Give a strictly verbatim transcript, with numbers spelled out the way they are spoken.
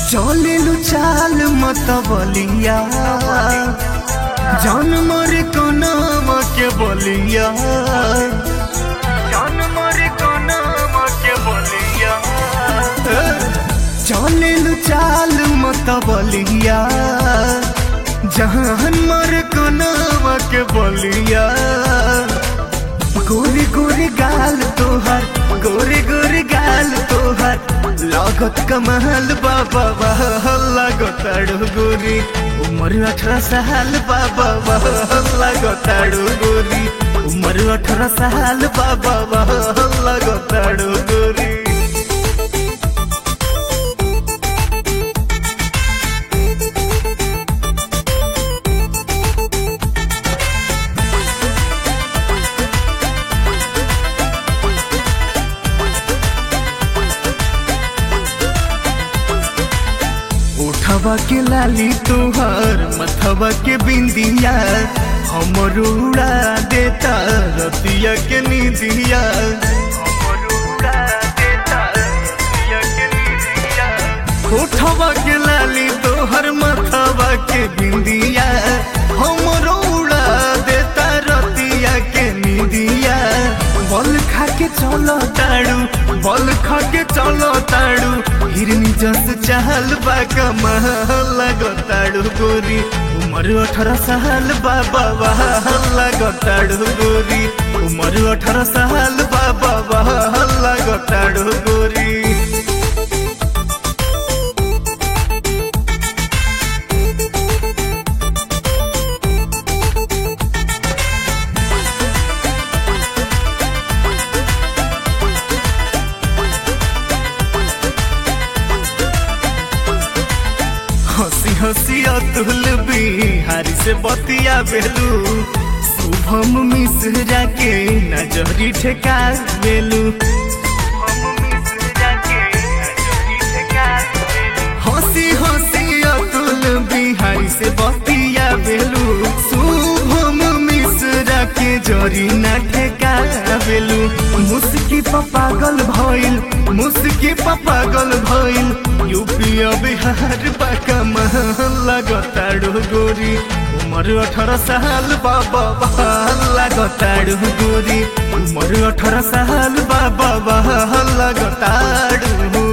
चलेलु चाल मत बलिया जान मरे कोनाम के बलिया जान मरे कोनाम के बलिया चलेलु चाल मत बलिया जहान मरे कोनाम के बलिया गोरी गोरी गाल तोहर गोरी गोरी गाल तोहर लागत कमाल बाबा लागत गोरी उम्र अठारह साल बाबा लागत गोरी उम्र अठारह साल बाबा लागत गोरी उठवा के लाली तोहर मथवा के बिंदिया हमर उड़ा देता रतिया के नींदिया हमर उड़ा देता रतिया के नींदिया उठवा के लाली तोहर मथवा के बिंदिया हमर उड़ा देता रतिया के नींदिया बल खा के चलो ताड़ू बल खा के चलो ताड़ू हिरनी जस चाहल बा कमाल लागताड़ू गोरी उम्र अठारह साल बाबा लागताड़ू गोरी उम्र अठारह साल बाबा लागताड़ू गोरी हंसी हंसी अतुल बिहारी से बतिया बेलू शुभम मिश्रा के नजरी ठेका बेलू हंसी हंसी अतुल बिहारी से बतिया बेलू शुभम मिश्रा के जरी न ठेका बेलू मुस्की पागल भइल मुस्की पागल भइल यूपी बिहार लागताड़ू गोरी उम्र अठारह साल बाबा लागताड़ू गोरी उम्र अठारह साल बाबा लागताड़ू।